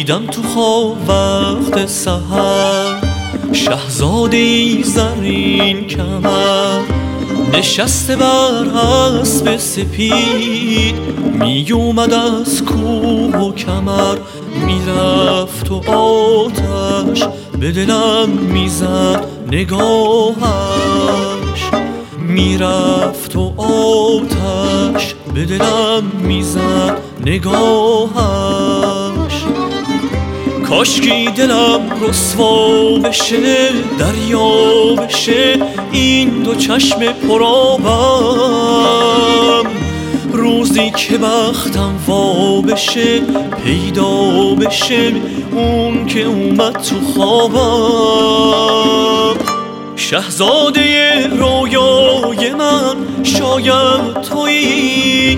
دیدم تو خواب وقت سحر شهزاده‌ای زرین کمر نشسته بر اسب سپید می اومد از کوه و کمر میرفت و آتش به دلم میزد نگاهش میرفت و آتش به دلم میزد نگاهش کاشکی دلم رسوا بشه دریا بشه این دو چشم پرآبم روزی که بختم وا بشه پیدا بشه اون که اومد تو خوابم شهزاده رویای من شاید تویی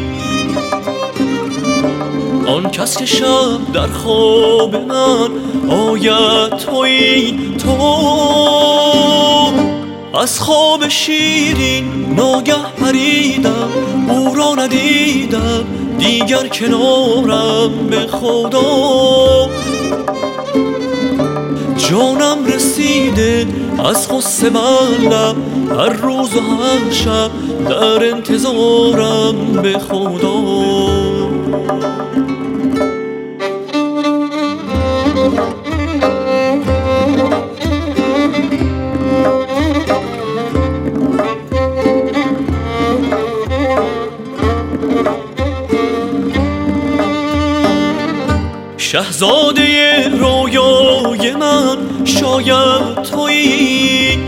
آن کس که شب در خواب من آید تویی تو از خواب شیرین ناگه پریدم او را ندیدم دیگر کنارم به خدا جانم رسیده از غصه بلم هر روز و هر شب در انتظارم به خدا شهزاده رویای من شاید تویی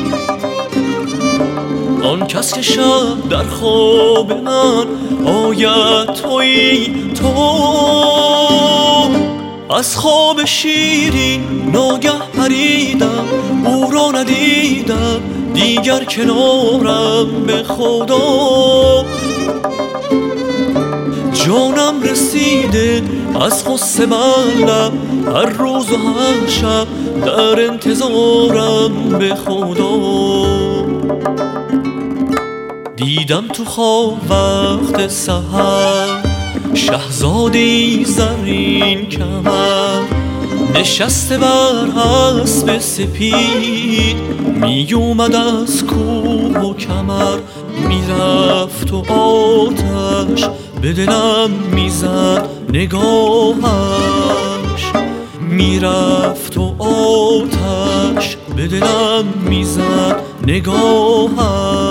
آن کس که شب در خواب من آید تویی تو از خواب شیرین ناگه پریدم او را ندیدم دیگر کنارم به خدا جانم رسیده از غصه بلم هر روز و هر شب در انتظارم به خدا دیدم تو خواب وقت سحر شهزاده‌ای زرین کمر نشسته بر اسب سپید می اومد از کوه و کمر میرفت و آتش به دلم میزد نگاهش میرفت و آتش به دلم میزد نگاهش